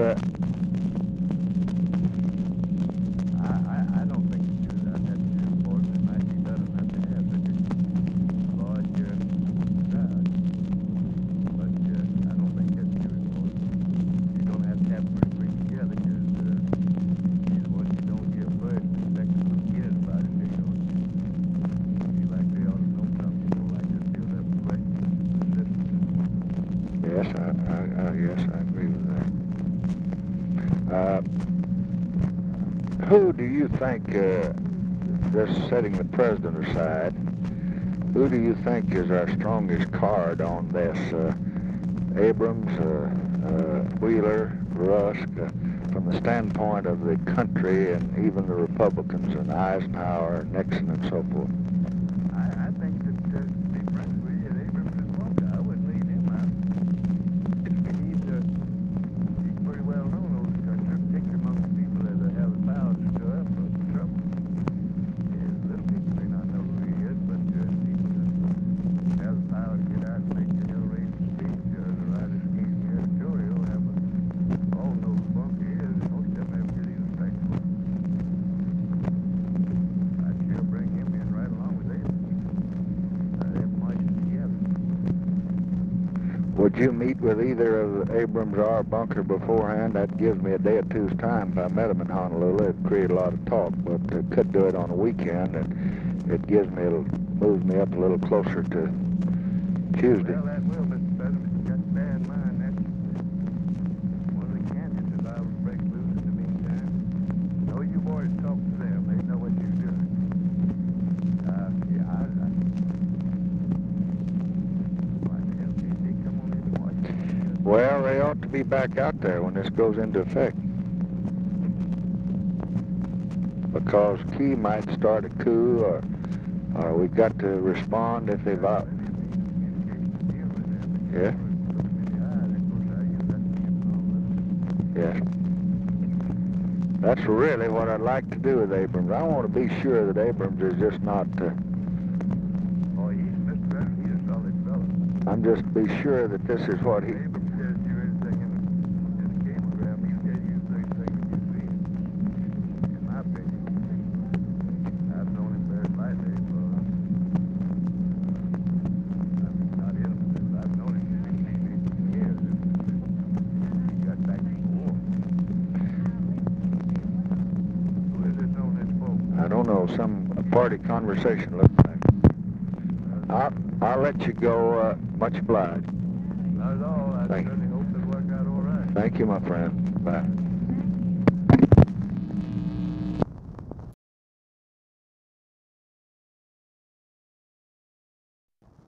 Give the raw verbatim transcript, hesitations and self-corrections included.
uh, I, I, I don't think you do that. That's too important. It might be better not to have it. Lord, you're God. But uh, I don't think that's too important. You're going to have to have pretty quick together because uh, you're the one you don't give first and expect them to get about it. They don't feel like they ought to know something. You know, like just feel that question. yes, I, I, I, yes, I agree with that. Uh, who do you think, uh, just setting the president aside, who do you think is our strongest card on this? Uh, Abrams, uh, uh, Wheeler, Rusk, uh, from the standpoint of the country and even the Republicans and Eisenhower, Nixon, and so forth? I, I think that uh, to be frank with you, Abrams is one guy. I wouldn't leave him out. He's, uh, he's pretty well known over the country, particularly among the people that uh, have the power to stir up uh, trouble. Yeah, little people may not know who he is, but uh, people that have the power to get out and make the hell-raising speech uh, to write a scathing editorial have a, all know who Bunker is, and most of them have really respectable. I'd sure bring him in right along with Abrams. I'd have marching together. Would you meet with either of Abrams or Bunker beforehand? That gives me a day or two's time. If I met them in Honolulu, it'd create a lot of talk, but uh, could do it on a weekend, and it gives me, it'll move me up a little closer to Tuesday. Well, that will, Mister President. You got to bear in mind that's one of the candidates that I will break loose in the meantime. No, you've already talked to them. They know what you're doing. Uh, yeah, I, I... Why the hell can't they come on in and watch it? Well, they ought to be back out there when this goes into effect, because Key might start a coup, or, or we've got to respond if they've out. Yeah? Yes. That's really what I'd like to do with Abrams. I want to be sure that Abrams is just not, uh, Oh, he's Mister President. He's a solid fellow. I'm just be sure that this is what he, Abrams tells you anything in the, in the cablegram. He'll tell you the same thing that you see. In my opinion. I've known him very slightly for... I'm not innocent. I've known him for fifteen, fifteen years. He got back from the war. Who is it known this for? I don't know, some party conversation looks like. I'll, I'll let you go. Uh, much obliged. Not at all. I Thank you. certainly hope it'll work out all right. Thank you, my friend. Bye.